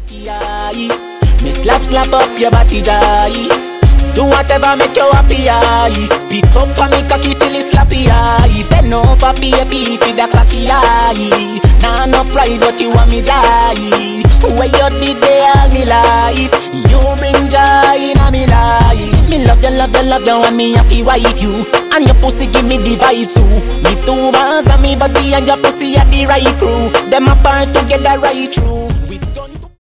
cocky eye. Me slap up your body jai. Do whatever make you happy eye. Spit up on me cocky till it's slappy eye. Bend over baby with the cocky eye. Nah no pride but you want me die. Where you did they all me life. You bring joy in me life. Me love you and me happy wife you. And your pussy give me the vibe too. Me two bands and me body and your pussy at the right crew. Them apart together right through.